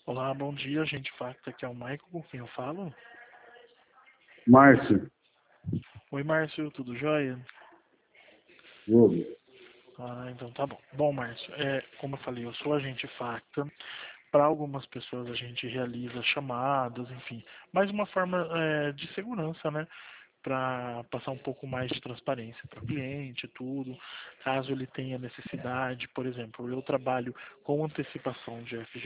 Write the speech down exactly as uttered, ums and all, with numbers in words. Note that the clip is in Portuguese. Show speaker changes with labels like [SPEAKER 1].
[SPEAKER 1] Olá, bom dia, gente Facta, aqui é o Michael, com quem eu falo?
[SPEAKER 2] Márcio,
[SPEAKER 1] Oi, Márcio, tudo jóia?
[SPEAKER 2] Globo.
[SPEAKER 1] Ah, então tá bom. Bom, Márcio, é, como eu falei, eu sou agente Facta. Para algumas pessoas a gente realiza chamadas, enfim, mais uma forma é, de segurança, né? Para passar um pouco mais de transparência para o cliente, tudo. Caso ele tenha necessidade, por exemplo, eu trabalho com antecipação de F G